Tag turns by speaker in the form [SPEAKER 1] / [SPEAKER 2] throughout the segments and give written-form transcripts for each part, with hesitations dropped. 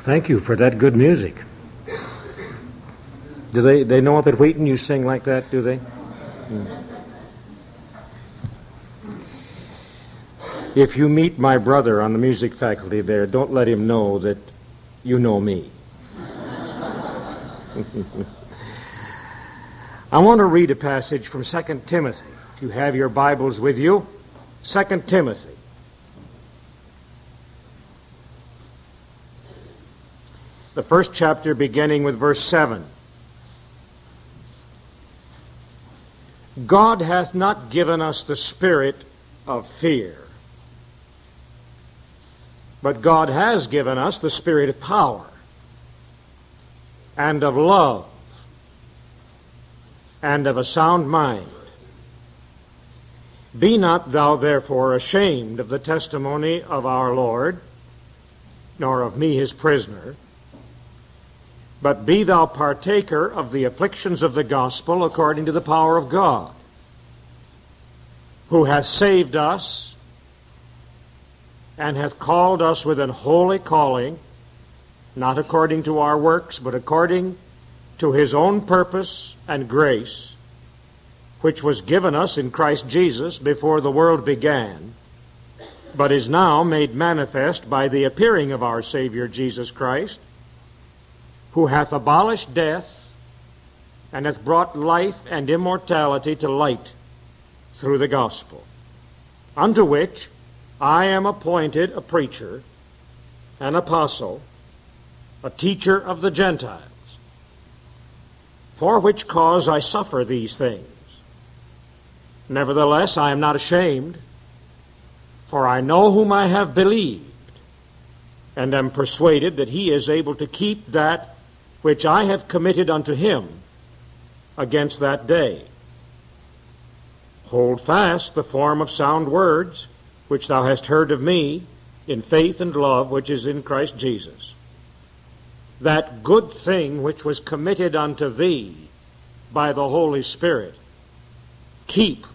[SPEAKER 1] Thank you for that good music. Do they know up at Wheaton you sing like that, do they? If you meet my brother on the music faculty there, don't let him know that you know me. I want to read a passage from 2 Timothy. If you have your Bibles with you, 2 Timothy. The first chapter beginning with verse 7. God hath not given us the spirit of fear, but God has given us the spirit of power and of love and of a sound mind. Be not thou therefore ashamed of the testimony of our Lord, nor of me his prisoner, but be thou partaker of the afflictions of the gospel according to the power of God, who hath saved us and hath called us with an holy calling, not according to our works, but according to his own purpose and grace, which was given us in Christ Jesus before the world began, but is now made manifest by the appearing of our Savior Jesus Christ, who hath abolished death and hath brought life and immortality to light through the gospel, unto which I am appointed a preacher, an apostle, a teacher of the Gentiles, for which cause I suffer these things. Nevertheless, I am not ashamed, for I know whom I have believed, and am persuaded that he is able to keep that which I have committed unto him against that day. Hold fast the form of sound words which thou hast heard of me in faith and love which is in Christ Jesus. That good thing which was committed unto thee by the Holy Spirit, keep.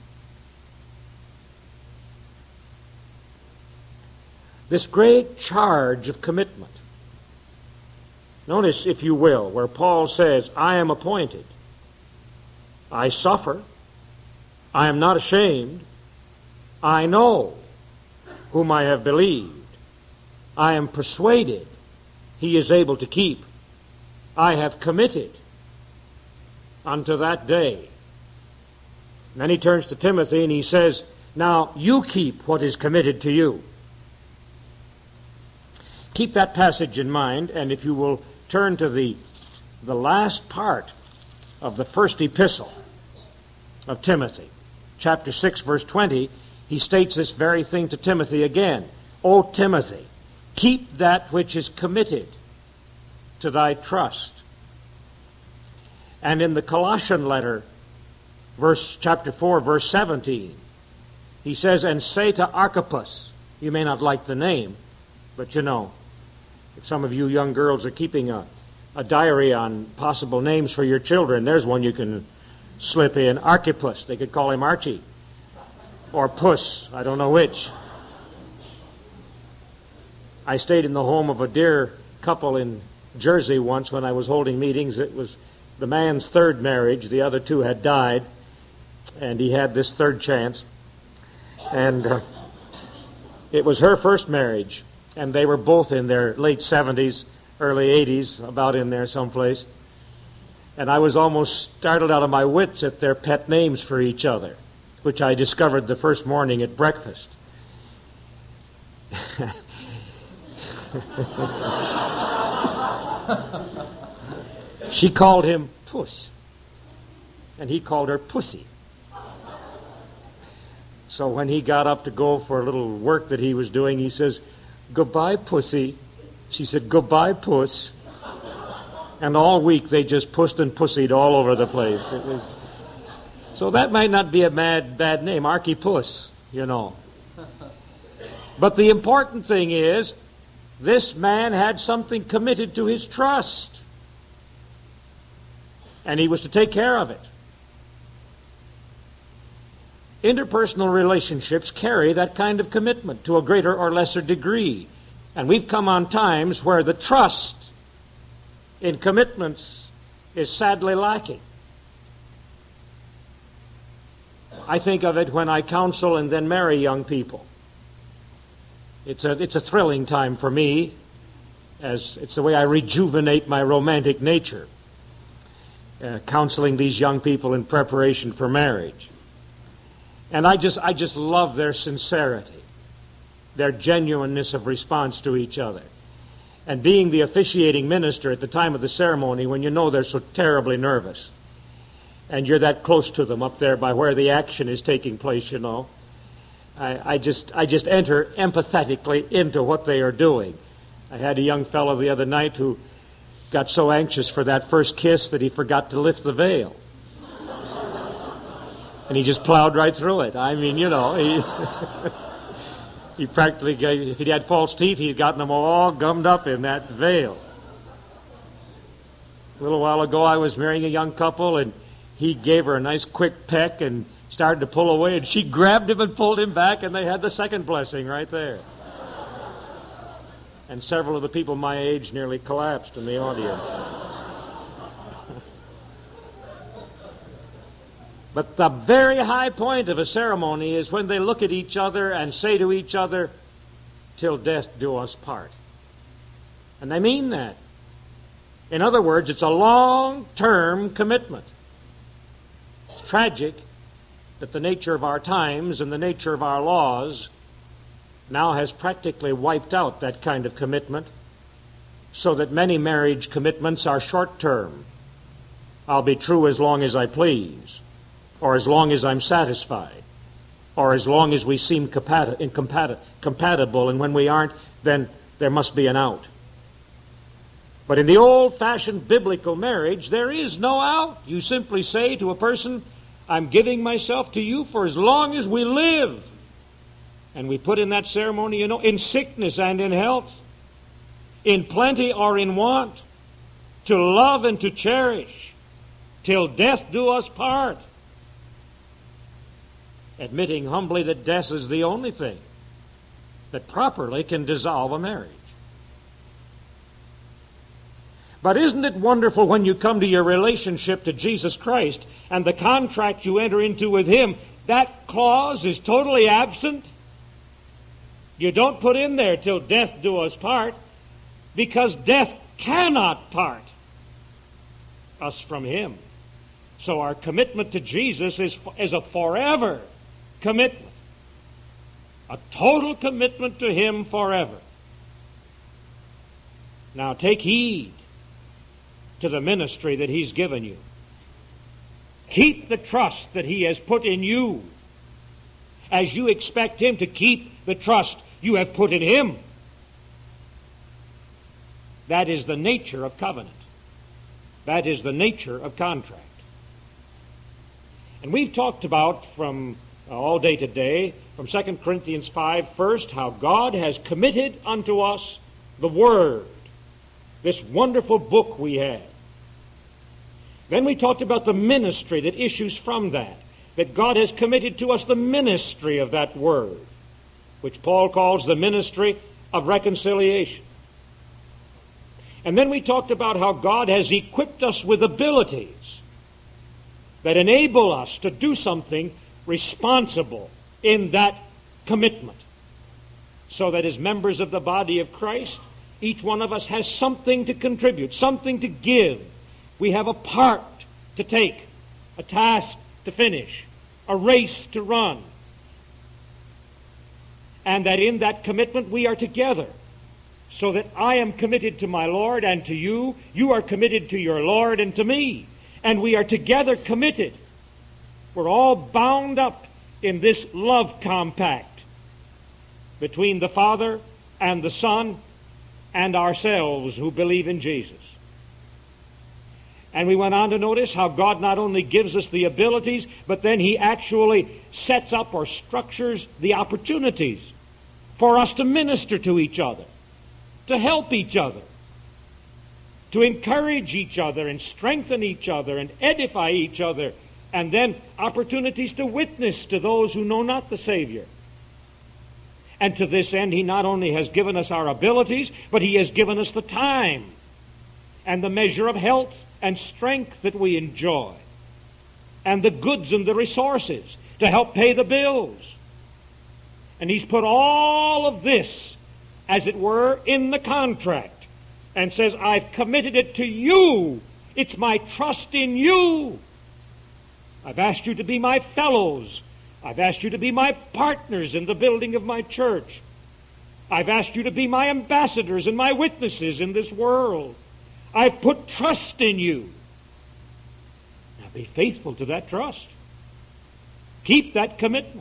[SPEAKER 1] This great charge of commitment. Notice, if you will, where Paul says, I am appointed, I suffer, I am not ashamed, I know whom I have believed, I am persuaded he is able to keep, I have committed unto that day. And then he turns to Timothy and he says, now you keep what is committed to you. Keep that passage in mind, and if you will turn to the last part of the first epistle of Timothy, chapter 6, verse 20, he states this very thing to Timothy again. O Timothy, keep that which is committed to thy trust. And in the Colossian letter, chapter 4, verse 17, he says, and say to Archippus, you may not like the name, but you know, if some of you young girls are keeping a diary on possible names for your children, there's one you can slip in. Archippus. They could call him Archie. Or Puss. I don't know which. I stayed in the home of a dear couple in Jersey once when I was holding meetings. It was the man's third marriage. The other two had died. And he had this third chance. And it was her first marriage. And they were both in their late 70s, early 80s, about in there someplace. And I was almost startled out of my wits at their pet names for each other, which I discovered the first morning at breakfast. She called him Puss, and he called her Pussy. So when he got up to go for a little work that he was doing, he says, goodbye, Pussy. She said, goodbye, Puss. And all week they just pussed and pussied all over the place. So that might not be a bad name, Archippus, you know. But the important thing is, this man had something committed to his trust. And he was to take care of it. Interpersonal relationships carry that kind of commitment to a greater or lesser degree. And we've come on times where the trust in commitments is sadly lacking. I think of it when I counsel and then marry young people. It's a thrilling time for me, as it's the way I rejuvenate my romantic nature, counseling these young people in preparation for marriage. And I just love their sincerity, their genuineness of response to each other. And being the officiating minister at the time of the ceremony, when you know they're so terribly nervous, and you're that close to them up there by where the action is taking place, you know, I just enter empathetically into what they are doing. I had a young fellow the other night who got so anxious for that first kiss that he forgot to lift the veil. And he just plowed right through it. I mean, you know, he practically, if he'd had false teeth, he'd gotten them all gummed up in that veil. A little while ago, I was marrying a young couple, and he gave her a nice quick peck and started to pull away, and she grabbed him and pulled him back, and they had the second blessing right there. And several of the people my age nearly collapsed in the audience. But the very high point of a ceremony is when they look at each other and say to each other, "Till death do us part." And they mean that. In other words, it's a long-term commitment. It's tragic that the nature of our times and the nature of our laws now has practically wiped out that kind of commitment, so that many marriage commitments are short-term. I'll be true as long as I please, or as long as I'm satisfied, or as long as we seem compatible, and when we aren't, then there must be an out. But in the old-fashioned biblical marriage, there is no out. You simply say to a person, "I'm giving myself to you for as long as we live." And we put in that ceremony, you know, in sickness and in health, in plenty or in want, to love and to cherish, till death do us part. Admitting humbly that death is the only thing that properly can dissolve a marriage. But isn't it wonderful when you come to your relationship to Jesus Christ and the contract you enter into with Him, that clause is totally absent? You don't put in there, "Till death do us part," because death cannot part us from Him. So our commitment to Jesus is a forever commitment, a total commitment to Him forever. Now take heed to the ministry that He's given you. Keep the trust that He has put in you, as you expect Him to keep the trust you have put in Him. That is the nature of covenant. That is the nature of contract. And we've talked about from all day today, from 2 Corinthians 5 first, how God has committed unto us the Word, this wonderful book we have. Then we talked about the ministry that issues from that God has committed to us the ministry of that Word, which Paul calls the ministry of reconciliation. And then we talked about how God has equipped us with abilities that enable us to do something responsible in that commitment, so that as members of the body of Christ, each one of us has something to contribute, something to give. We have a part to take, a task to finish, a race to run. And that in that commitment we are together, so that I am committed to my Lord and to you, you are committed to your Lord and to me, and we are together committed. We're all bound up in this love compact between the Father and the Son and ourselves who believe in Jesus. And we went on to notice how God not only gives us the abilities, but then He actually sets up or structures the opportunities for us to minister to each other, to help each other, to encourage each other and strengthen each other and edify each other, and then opportunities to witness to those who know not the Savior. And to this end, He not only has given us our abilities, but He has given us the time and the measure of health and strength that we enjoy, and the goods and the resources to help pay the bills. And he's put all of this, as it were, in the contract and says, I've committed it to you. It's my trust in you. I've asked you to be my fellows. I've asked you to be my partners in the building of my church. I've asked you to be my ambassadors and my witnesses in this world. I've put trust in you. Now be faithful to that trust. Keep that commitment.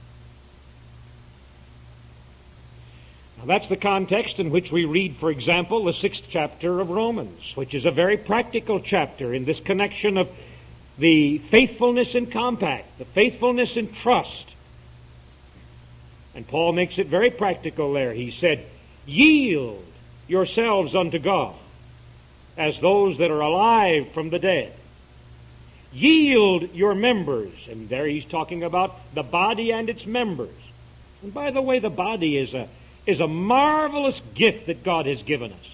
[SPEAKER 1] Now that's the context in which we read, for example, the 6th chapter of Romans, which is a very practical chapter in this connection of the faithfulness in compact, the faithfulness in trust. And Paul makes it very practical there. He said, yield yourselves unto God as those that are alive from the dead. Yield your members. And there he's talking about the body and its members. And by the way, the body is a marvelous gift that God has given us.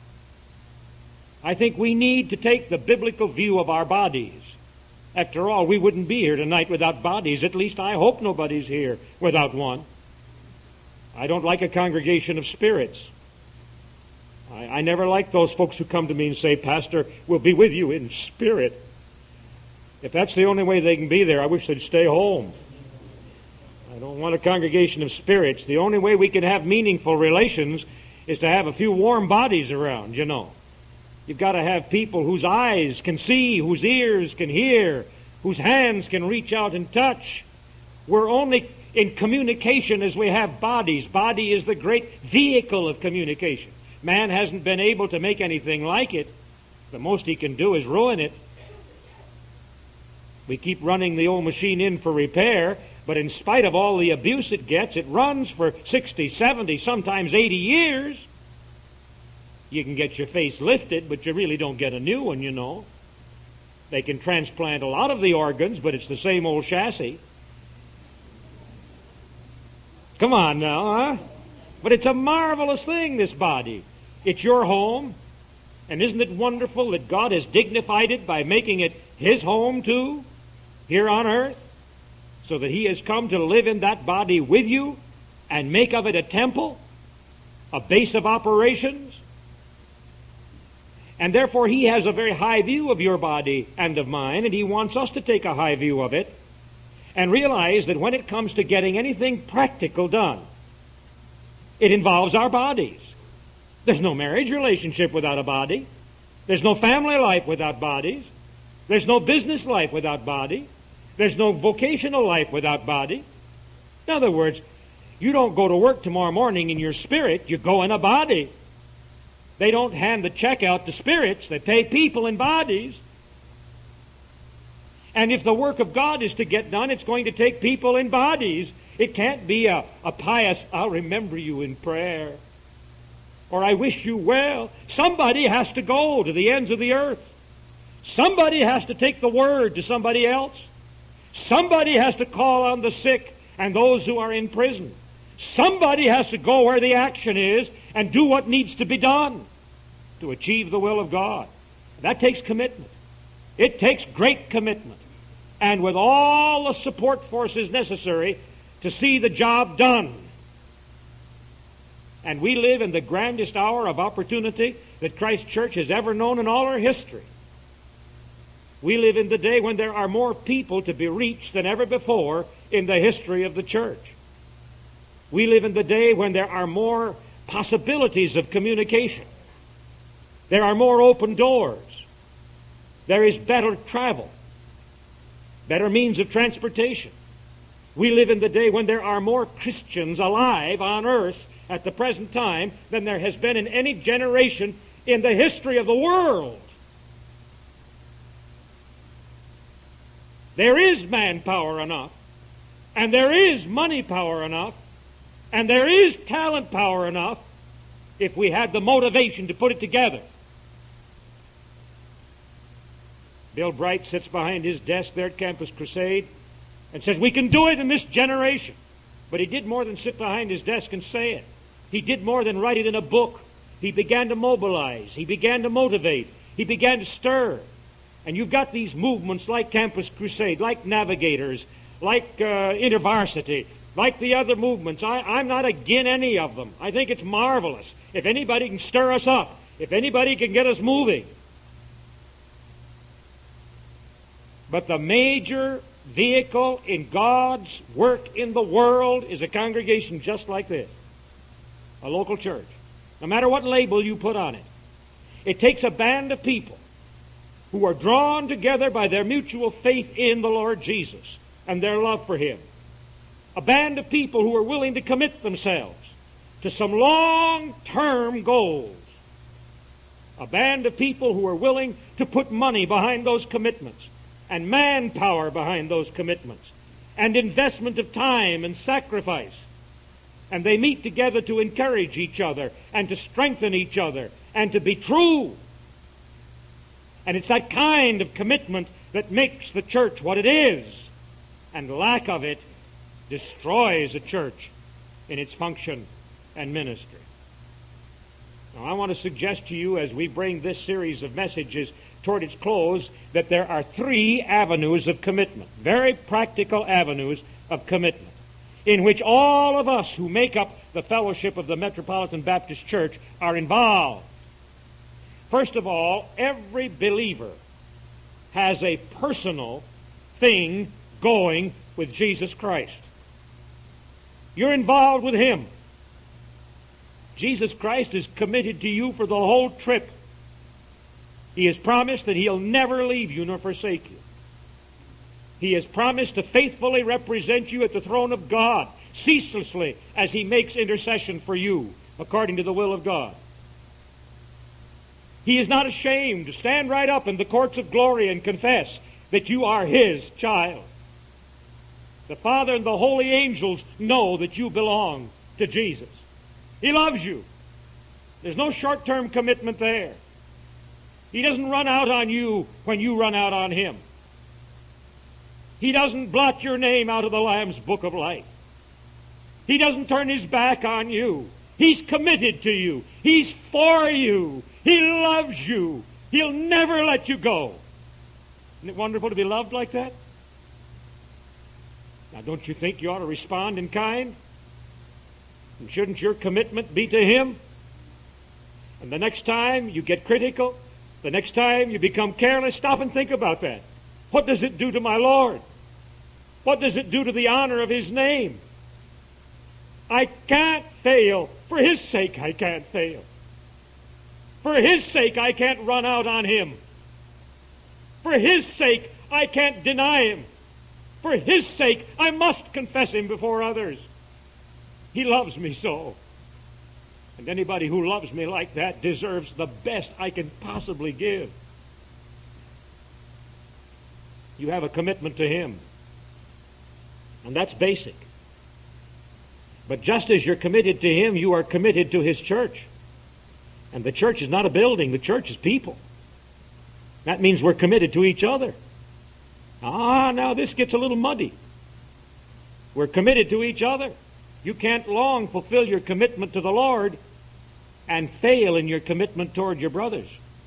[SPEAKER 1] I think we need to take the biblical view of our bodies. After all, we wouldn't be here tonight without bodies. At least I hope nobody's here without one. I don't like a congregation of spirits. I never like those folks who come to me and say, Pastor, we'll be with you in spirit. If that's the only way they can be there, I wish they'd stay home. I don't want a congregation of spirits. The only way we can have meaningful relations is to have a few warm bodies around, you know. You've got to have people whose eyes can see, whose ears can hear, whose hands can reach out and touch. We're only in communication as we have bodies. Body is the great vehicle of communication. Man hasn't been able to make anything like it. The most he can do is ruin it. We keep running the old machine in for repair, but in spite of all the abuse it gets, it runs for 60, 70, sometimes 80 years. You can get your face lifted, but you really don't get a new one, you know. They can transplant a lot of the organs, but it's the same old chassis. Come on now, huh? But it's a marvelous thing, this body. It's your home. And isn't it wonderful that God has dignified it by making it His home too, here on earth? So that He has come to live in that body with you and make of it a temple, a base of operations. And therefore He has a very high view of your body and of mine, and He wants us to take a high view of it and realize that when it comes to getting anything practical done, it involves our bodies. There's no marriage relationship without a body. There's no family life without bodies. There's no business life without body. There's no vocational life without body. In other words, you don't go to work tomorrow morning in your spirit, you go in a body. They don't hand the check out to spirits, they pay people in bodies. And if the work of God is to get done, it's going to take people in bodies. It can't be a pious, I'll remember you in prayer, or I wish you well. Somebody has to go to the ends of the earth. Somebody has to take the word to somebody else. Somebody has to call on the sick and those who are in prison. Somebody has to go where the action is and do what needs to be done to achieve the will of God. That takes commitment. It takes great commitment. And with all the support forces necessary to see the job done. And we live in the grandest hour of opportunity that Christ Church has ever known in all our history. We live in the day when there are more people to be reached than ever before in the history of the church. We live in the day when there are more possibilities of communication. There are more open doors. There is better travel, better means of transportation. We live in the day when there are more Christians alive on earth at the present time than there has been in any generation in the history of the world. There is manpower enough, and there is money power enough, and there is talent power enough if we had the motivation to put it together. Bill Bright sits behind his desk there at Campus Crusade and says, we can do it in this generation. But he did more than sit behind his desk and say it. He did more than write it in a book. He began to mobilize. He began to motivate. He began to stir. And you've got these movements like Campus Crusade, like Navigators, like InterVarsity, like the other movements. I'm not against any of them. I think it's marvelous. If anybody can stir us up, if anybody can get us moving. But the major vehicle in God's work in the world is a congregation just like this, a local church. No matter what label you put on it, it takes a band of people who are drawn together by their mutual faith in the Lord Jesus and their love for Him. A band of people who are willing to commit themselves to some long-term goals. A band of people who are willing to put money behind those commitments and manpower behind those commitments and investment of time and sacrifice. And they meet together to encourage each other and to strengthen each other and to be true. And it's that kind of commitment that makes the church what it is. And lack of it destroys a church in its function and ministry. Now, I want to suggest to you as we bring this series of messages toward its close that there are 3 avenues of commitment, very practical avenues of commitment, in which all of us who make up the fellowship of the Metropolitan Baptist Church are involved. First of all, every believer has a personal thing going with Jesus Christ. You're involved with Him. Jesus Christ is committed to you for the whole trip. He has promised that He'll never leave you nor forsake you. He has promised to faithfully represent you at the throne of God, ceaselessly, as He makes intercession for you, according to the will of God. He is not ashamed to stand right up in the courts of glory and confess that you are His child. The Father and the holy angels know that you belong to Jesus. He loves you. There's no short-term commitment there. He doesn't run out on you when you run out on Him. He doesn't blot your name out of the Lamb's book of life. He doesn't turn His back on you. He's committed to you. He's for you. He loves you. He'll never let you go. Isn't it wonderful to be loved like that? Now, don't you think you ought to respond in kind? And shouldn't your commitment be to Him? And the next time you get critical, the next time you become careless, stop and think about that. What does it do to my Lord? What does it do to the honor of His name? I can't fail. For His sake, I can't fail. For His sake, I can't run out on Him. For His sake, I can't deny Him. For His sake, I must confess Him before others. He loves me so. And anybody who loves me like that deserves the best I can possibly give. You have a commitment to Him. And that's basic. But just as you're committed to Him, you are committed to His church. And the church is not a building. The church is people. That means we're committed to each other. Now this gets a little muddy. We're committed to each other. You can't long fulfill your commitment to the Lord and fail in your commitment toward your brothers.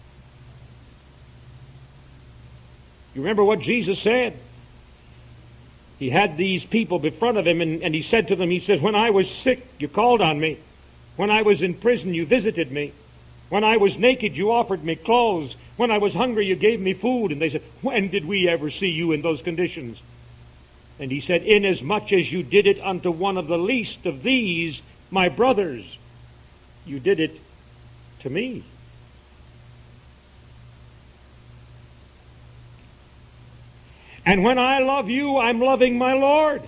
[SPEAKER 1] You remember what Jesus said? He had these people in front of Him, and He said to them, He says, when I was sick, you called on me. When I was in prison, you visited me. When I was naked, you offered me clothes. When I was hungry, you gave me food. And they said, when did we ever see you in those conditions? And He said, inasmuch as you did it unto one of the least of these, my brothers, you did it to me. And when I love you, I'm loving my Lord.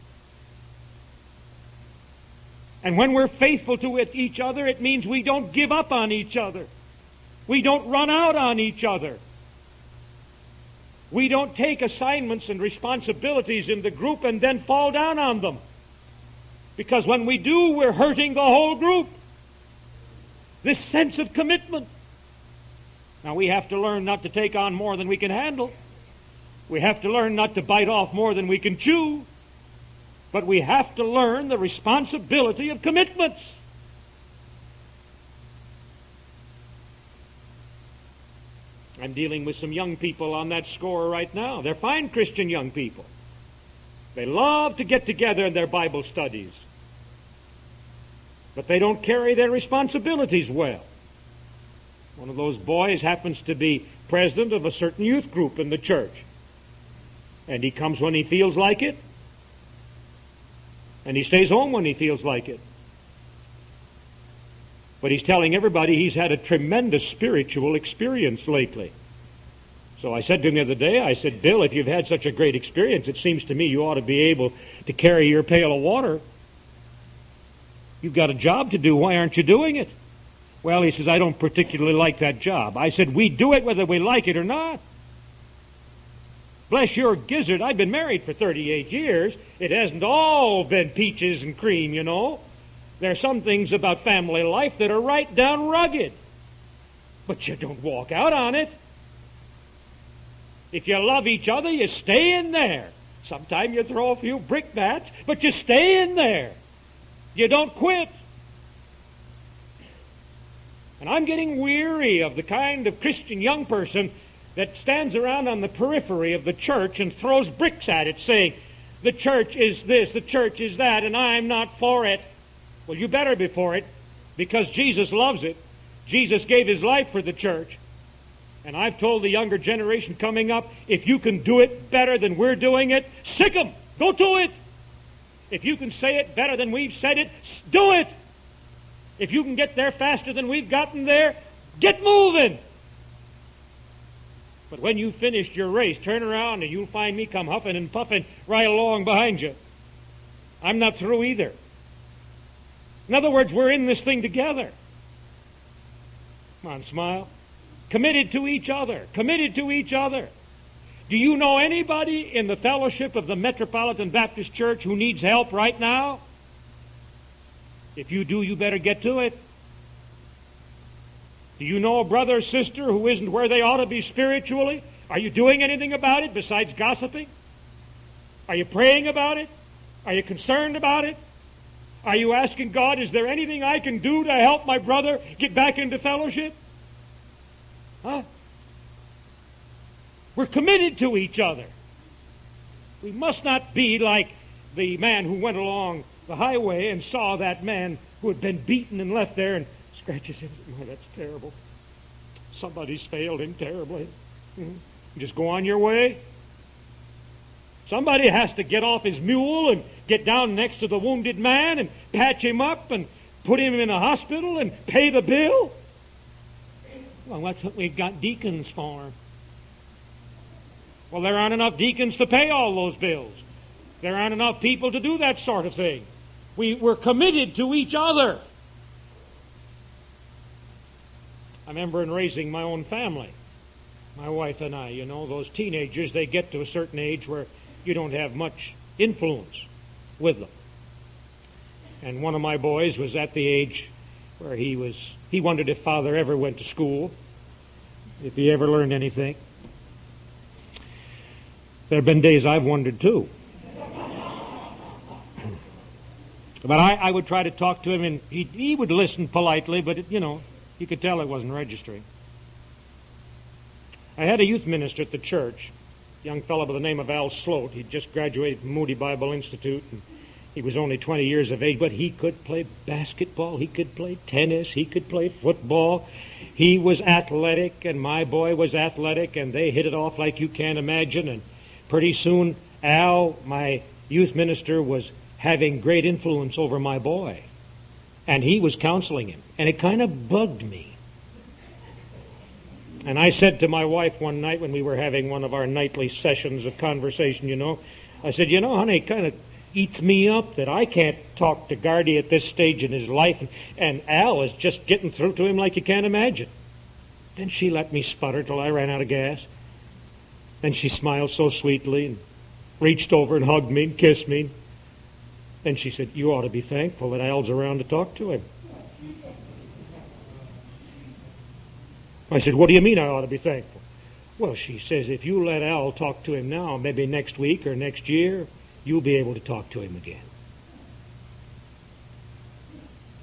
[SPEAKER 1] And when we're faithful to each other, it means we don't give up on each other. We don't run out on each other. We don't take assignments and responsibilities in the group and then fall down on them. Because when we do, we're hurting the whole group. This sense of commitment. Now, we have to learn not to take on more than we can handle. We have to learn not to bite off more than we can chew. But we have to learn the responsibility of commitments. I'm dealing with some young people on that score right now. They're fine Christian young people. They love to get together in their Bible studies. But they don't carry their responsibilities well. One of those boys happens to be president of a certain youth group in the church. And he comes when he feels like it. And he stays home when he feels like it. But he's telling everybody he's had a tremendous spiritual experience lately. So I said to him the other day, I said, Bill, if you've had such a great experience, it seems to me you ought to be able to carry your pail of water. You've got a job to do. Why aren't you doing it? Well, he says, I don't particularly like that job. I said, we do it whether we like it or not. Bless your gizzard, I've been married for 38 years. It hasn't all been peaches and cream, you know. There are some things about family life that are right down rugged. But you don't walk out on it. If you love each other, you stay in there. Sometimes you throw a few brickbats, but you stay in there. You don't quit. And I'm getting weary of the kind of Christian young person that stands around on the periphery of the church and throws bricks at it, saying, the church is this, the church is that, and I'm not for it. Well, you better be for it, because Jesus loves it. Jesus gave his life for the church. And I've told the younger generation coming up, if you can do it better than we're doing it, sick 'em. Go do it. If you can say it better than we've said it, do it. If you can get there faster than we've gotten there, get moving. But when you've finished your race, turn around and you'll find me come huffing and puffing right along behind you. I'm not through either. In other words, we're in this thing together. Come on, smile. Committed to each other. Committed to each other. Do you know anybody in the fellowship of the Metropolitan Baptist Church who needs help right now? If you do, you better get to it. Do you know a brother or sister who isn't where they ought to be spiritually? Are you doing anything about it besides gossiping? Are you praying about it? Are you concerned about it? Are you asking God, is there anything I can do to help my brother get back into fellowship? Huh? We're committed to each other. We must not be like the man who went along the highway and saw that man who had been beaten and left there and scratches his head. Oh, that's terrible. Somebody's failed him terribly. Just go on your way. Somebody has to get off his mule and get down next to the wounded man and patch him up and put him in a hospital and pay the bill. Well, that's what we've got deacons for. Well, there aren't enough deacons to pay all those bills. There aren't enough people to do that sort of thing. We're committed to each other. I remember in raising my own family, my wife and I, you know, those teenagers, they get to a certain age where you don't have much influence with them. And one of my boys was at the age where he wondered if Father ever went to school, if he ever learned anything. There have been days I've wondered too. But I would try to talk to him, and he would listen politely, but, you could tell it wasn't registering. I had a youth minister at the church, a young fellow by the name of Al Sloat. He'd just graduated from Moody Bible Institute, and he was only 20 years of age, but he could play basketball, he could play tennis, he could play football. He was athletic, and my boy was athletic, and they hit it off like you can't imagine. And pretty soon, Al, my youth minister, was having great influence over my boy. And he was counseling him. And it kind of bugged me. And I said to my wife one night when we were having one of our nightly sessions of conversation, I said, honey, it kind of eats me up that I can't talk to Gardy at this stage in his life. And Al is just getting through to him like you can't imagine. Then she let me sputter till I ran out of gas. Then she smiled so sweetly and reached over and hugged me and kissed me. And she said, you ought to be thankful that Al's around to talk to him. I said, what do you mean I ought to be thankful? Well, she says, if you let Al talk to him now, maybe next week or next year, you'll be able to talk to him again.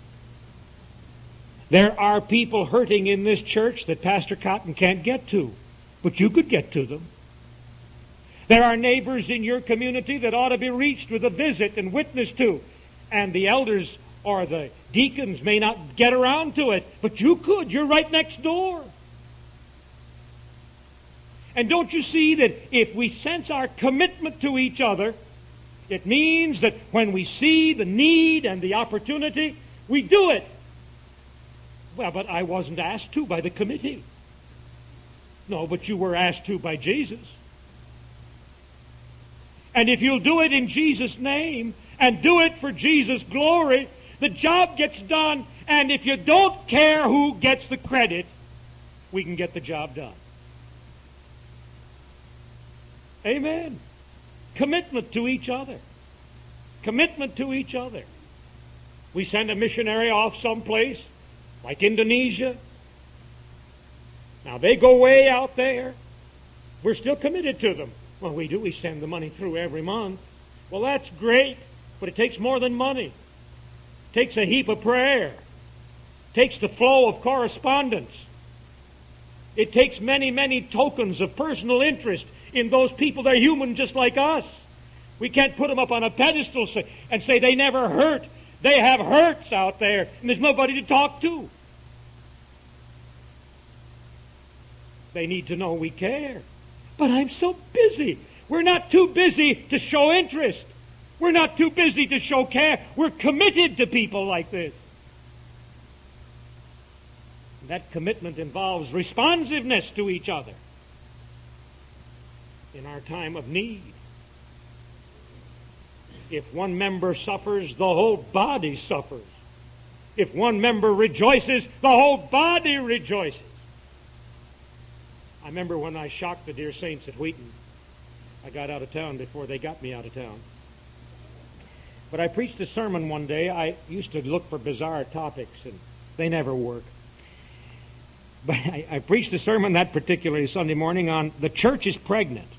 [SPEAKER 1] There are people hurting in this church that Pastor Cotton can't get to. but you could get to them. There are neighbors in your community that ought to be reached with a visit and witnessed to, and the elders or the deacons may not get around to it, but you could. You're right next door. And don't you see that if we sense our commitment to each other, it means that when we see the need and the opportunity, we do it. Well, but I wasn't asked to by the committee. No, but you were asked to by Jesus. And if you'll do it in Jesus' name and do it for Jesus' glory, the job gets done. And if you don't care who gets the credit, we can get the job done. Amen. Commitment to each other. Commitment to each other. We send a missionary off someplace, like Indonesia. Now, they go way out there. We're still committed to them. Well, we do. We send the money through every month. Well, that's great, but it takes more than money. It takes a heap of prayer. It takes the flow of correspondence. It takes many, many tokens of personal interest in those people. They're human just like us. We can't put them up on a pedestal and say they never hurt. They have hurts out there, and there's nobody to talk to. They need to know we care. But I'm so busy. We're not too busy to show interest. We're not too busy to show care. We're committed to people like this. That commitment involves responsiveness to each other in our time of need. If one member suffers, the whole body suffers. If one member rejoices, the whole body rejoices. I remember when I shocked the dear saints at Wheaton. I got out of town before they got me out of town. But I preached a sermon one day. I used to look for bizarre topics, and they never work. But I preached a sermon that particular Sunday morning on the church is pregnant.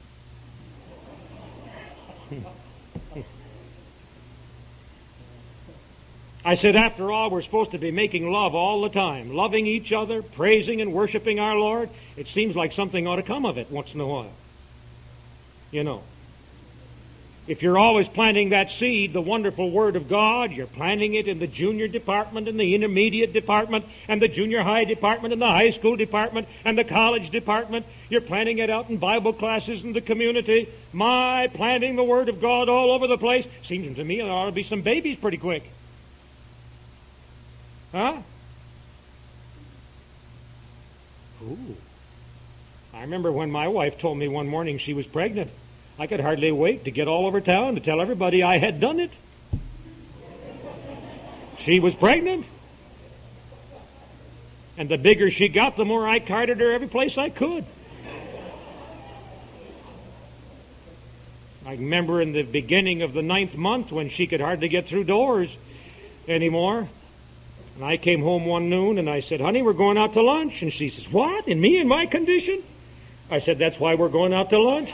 [SPEAKER 1] I said, after all, we're supposed to be making love all the time, loving each other, praising and worshiping our Lord. It seems like something ought to come of it once in a while. You know, if you're always planting that seed, the wonderful Word of God, you're planting it in the junior department and the intermediate department and the junior high department and the high school department and the college department. You're planting it out in Bible classes in the community. My, planting the Word of God all over the place. Seems to me there ought to be some babies pretty quick. Huh? Ooh. I remember when my wife told me one morning she was pregnant. I could hardly wait to get all over town to tell everybody I had done it. She was pregnant. And the bigger she got, the more I carted her every place I could. I remember in the beginning of the 9th month when she could hardly get through doors anymore. And I came home one noon and I said, honey, we're going out to lunch. And she says, what? And me in my condition? I said, that's why we're going out to lunch.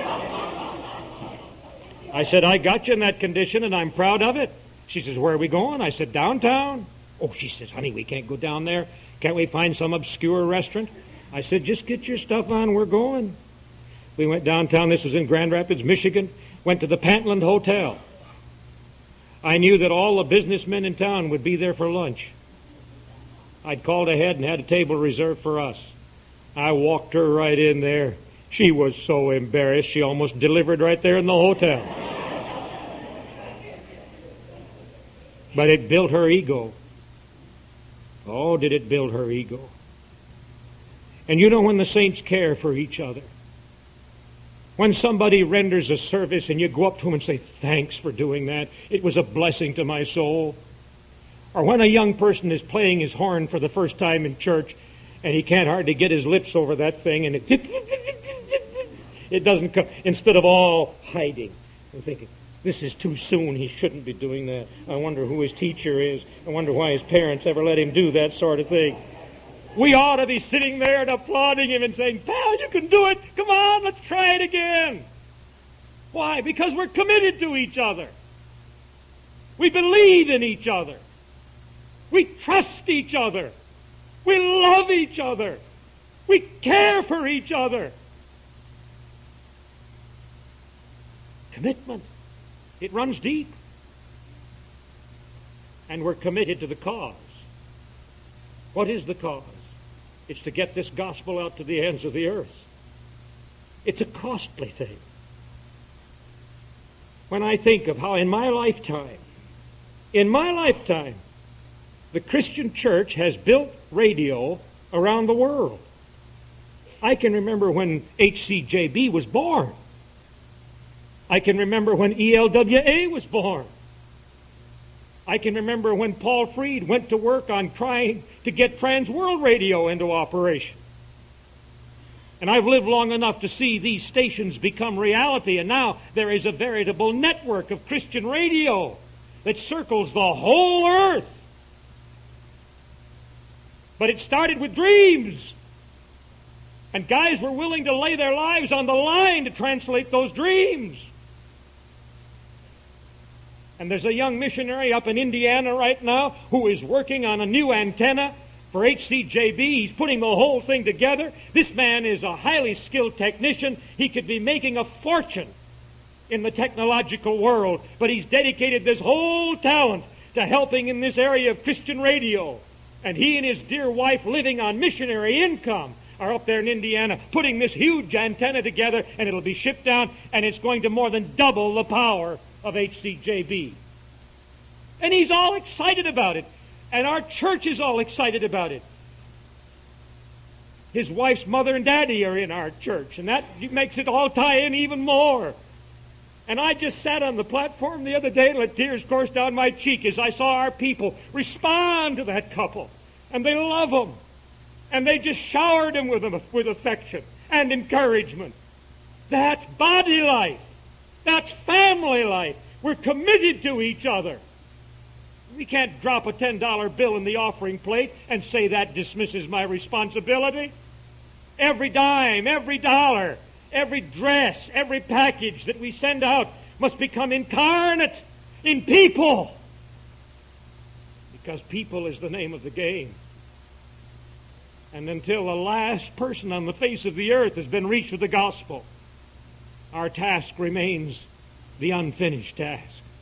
[SPEAKER 1] I said, I got you in that condition and I'm proud of it. She says, where are we going? I said, downtown. Oh, she says, honey, we can't go down there. Can't we find some obscure restaurant? I said, just get your stuff on. We're going. We went downtown. This was in Grand Rapids, Michigan. Went to the Pentland Hotel. I knew that all the businessmen in town would be there for lunch. I'd called ahead and had a table reserved for us. I walked her right in there. She was so embarrassed, she almost delivered right there in the hotel. But it built her ego. Oh, did it build her ego. And you know, when the saints care for each other, when somebody renders a service and you go up to him and say, thanks for doing that, it was a blessing to my soul. Or when a young person is playing his horn for the first time in church and he can't hardly get his lips over that thing and it doesn't come, instead of all hiding and thinking, this is too soon, he shouldn't be doing that. I wonder who his teacher is. I wonder why his parents ever let him do that sort of thing. We ought to be sitting there and applauding him and saying, pal, you can do it. Come on, let's try it again. Why? Because we're committed to each other. We believe in each other. We trust each other. We love each other. We care for each other. Commitment. It runs deep. And we're committed to the cause. What is the cause? It's to get this gospel out to the ends of the earth. It's a costly thing. When I think of how in my lifetime, the Christian church has built radio around the world. I can remember when HCJB was born. I can remember when ELWA was born. I can remember when Paul Freed went to work on trying to get Trans World Radio into operation. And I've lived long enough to see these stations become reality, and now there is a veritable network of Christian radio that circles the whole earth. But it started with dreams. And guys were willing to lay their lives on the line to translate those dreams. And there's a young missionary up in Indiana right now who is working on a new antenna for HCJB. He's putting the whole thing together. This man is a highly skilled technician. He could be making a fortune in the technological world, but he's dedicated this whole talent to helping in this area of Christian radio. And he and his dear wife, living on missionary income, are up there in Indiana putting this huge antenna together, and it'll be shipped down, and it's going to more than double the power of HCJB. And he's all excited about it. And our church is all excited about it. His wife's mother and daddy are in our church, and that makes it all tie in even more. And I just sat on the platform the other day and let tears course down my cheek as I saw our people respond to that couple. And they love them. And they just showered them with affection and encouragement. That's body life. That's family life. We're committed to each other. We can't drop a $10 bill in the offering plate and say that dismisses my responsibility. Every dime, every dollar, every dress, every package that we send out must become incarnate in people. Because people is the name of the game. And until the last person on the face of the earth has been reached with the gospel, our task remains the unfinished task.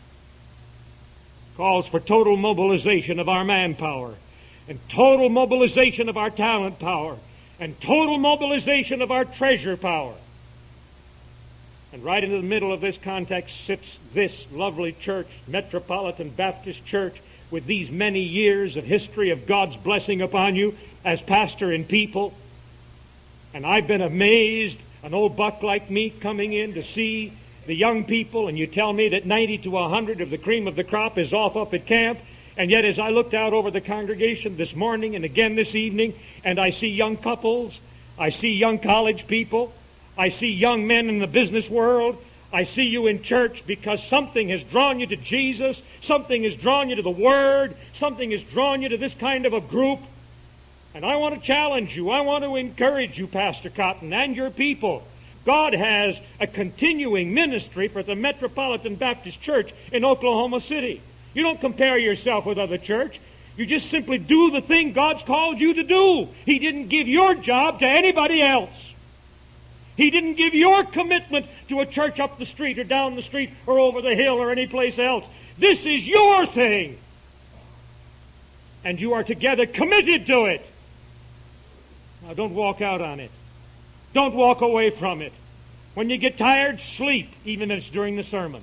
[SPEAKER 1] Calls for total mobilization of our manpower, and total mobilization of our talent power, and total mobilization of our treasure power. And right in the middle of this context sits this lovely church, Metropolitan Baptist Church, with these many years of history of God's blessing upon you as pastor and people. And I've been amazed, an old buck like me coming in to see the young people, and you tell me that 90 to 100 of the cream of the crop is off up at camp. And yet as I looked out over the congregation this morning and again this evening, and I see young couples, I see young college people, I see young men in the business world, I see you in church because something has drawn you to Jesus, something has drawn you to the Word, something has drawn you to this kind of a group. And I want to challenge you, I want to encourage you, Pastor Cotton, and your people. God has a continuing ministry for the Metropolitan Baptist Church in Oklahoma City. You don't compare yourself with other church. You just simply do the thing God's called you to do. He didn't give your job to anybody else. He didn't give your commitment to a church up the street or down the street or over the hill or any place else. This is your thing. And you are together committed to it. Now don't walk out on it. Don't walk away from it. When you get tired, sleep, even if it's during the sermon.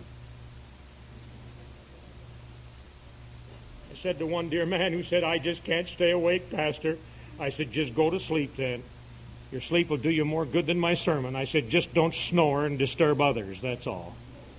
[SPEAKER 1] I said to one dear man who said, I just can't stay awake, Pastor. I said, just go to sleep then. Your sleep will do you more good than my sermon. I said, just don't snore and disturb others, that's all.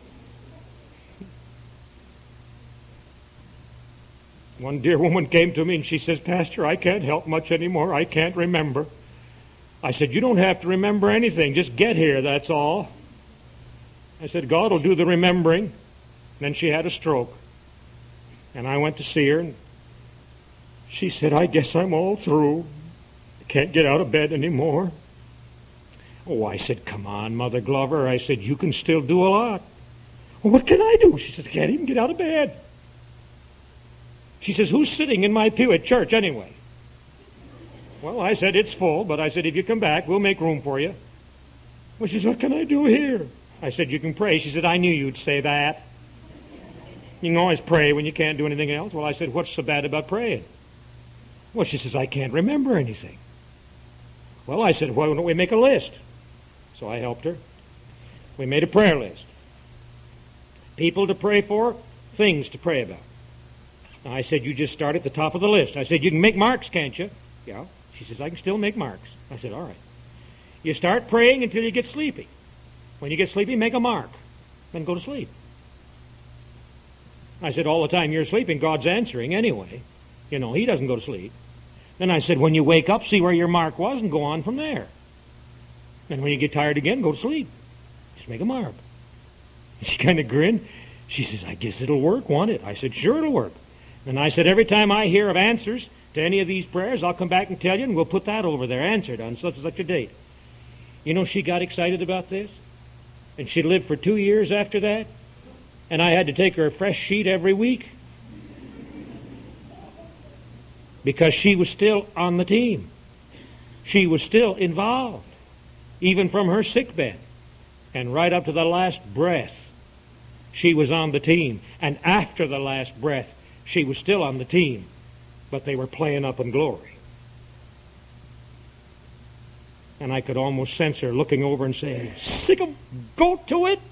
[SPEAKER 1] One dear woman came to me and she says, Pastor, I can't help much anymore. I can't remember. I said, you don't have to remember anything. Just get here, that's all. I said, God will do the remembering. And then she had a stroke. And I went to see her, and she said, I guess I'm all through. I can't get out of bed anymore. Oh, I said, come on, Mother Glover. I said, you can still do a lot. Well, what can I do? She says, I can't even get out of bed. She says, who's sitting in my pew at church anyway? Well, I said, it's full, but I said, if you come back, we'll make room for you. Well, she said, what can I do here? I said, you can pray. She said, I knew you'd say that. You can always pray when you can't do anything else. Well, I said, what's so bad about praying? Well, she says, I can't remember anything. Well, I said, why don't we make a list? So I helped her. We made a prayer list. People to pray for, things to pray about. I said, you just start at the top of the list. I said, you can make marks, can't you? Yeah. She says, I can still make marks. I said, all right. You start praying until you get sleepy. When you get sleepy, make a mark. Then go to sleep. I said, all the time you're sleeping, God's answering anyway. You know, He doesn't go to sleep. Then I said, when you wake up, see where your mark was and go on from there. And when you get tired again, go to sleep. Just make a mark. She kind of grinned. She says, I guess it'll work, won't it? I said, sure it'll work. And I said, every time I hear of answers to any of these prayers, I'll come back and tell you, and we'll put that over there, answered on such and such a date. You know, she got excited about this. And she lived for 2 years after that. And I had to take her a fresh sheet every week. Because she was still on the team. She was still involved. Even from her sickbed. And right up to the last breath, she was on the team. And after the last breath, she was still on the team. But they were playing up in glory. And I could almost sense her looking over and saying, sick of, go to it.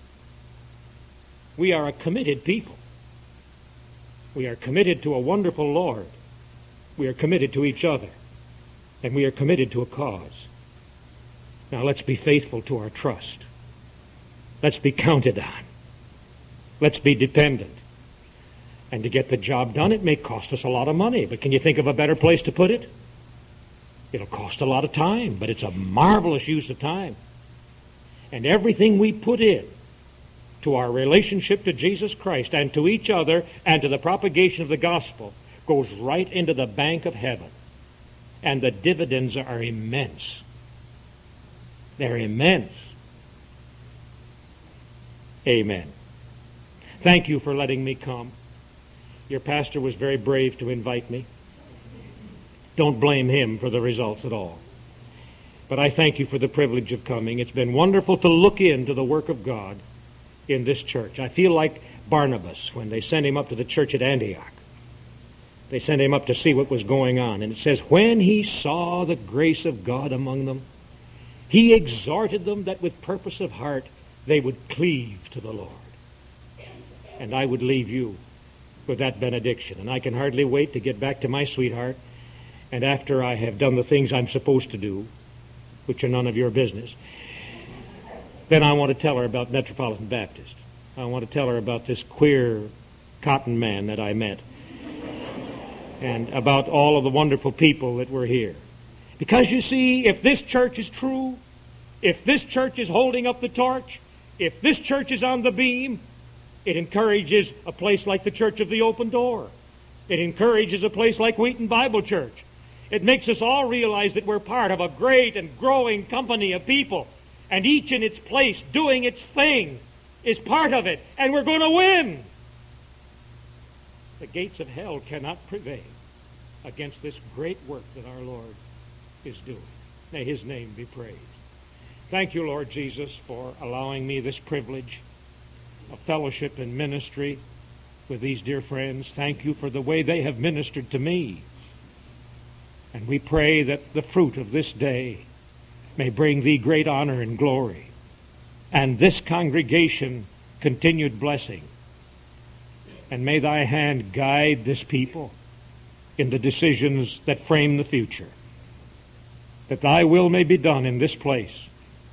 [SPEAKER 1] We are a committed people. We are committed to a wonderful Lord. We are committed to each other. And we are committed to a cause. Now let's be faithful to our trust. Let's be counted on. Let's be dependent. And to get the job done, it may cost us a lot of money. But can you think of a better place to put it? It'll cost a lot of time, but it's a marvelous use of time. And everything we put in to our relationship to Jesus Christ and to each other and to the propagation of the gospel goes right into the bank of heaven. And the dividends are immense. They're immense. Amen. Thank you for letting me come. Your pastor was very brave to invite me. Don't blame him for the results at all. But I thank you for the privilege of coming. It's been wonderful to look into the work of God in this church. I feel like Barnabas when they sent him up to the church at Antioch. They sent him up to see what was going on. And it says, when he saw the grace of God among them, he exhorted them that with purpose of heart they would cleave to the Lord. And I would leave you with that benediction. And I can hardly wait to get back to my sweetheart. And after I have done the things I'm supposed to do, which are none of your business, then I want to tell her about Metropolitan Baptist. I want to tell her about this queer cotton man that I met. And about all of the wonderful people that were here. Because you see, if this church is true, if this church is holding up the torch, if this church is on the beam, it encourages a place like the Church of the Open Door. It encourages a place like Wheaton Bible Church. It makes us all realize that we're part of a great and growing company of people. And each in its place, doing its thing, is part of it. And we're going to win. The gates of hell cannot prevail against this great work that our Lord is doing. May His name be praised. Thank you, Lord Jesus, for allowing me this privilege of fellowship and ministry with these dear friends. Thank you for the way they have ministered to me. And we pray that the fruit of this day may bring Thee great honor and glory, and this congregation continued blessing. And may Thy hand guide this people in the decisions that frame the future, that Thy will may be done in this place,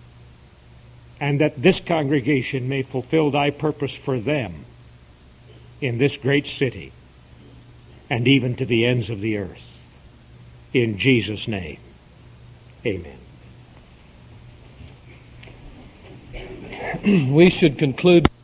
[SPEAKER 1] and that this congregation may fulfill Thy purpose for them in this great city and even to the ends of the earth. In Jesus' name, amen.
[SPEAKER 2] We should conclude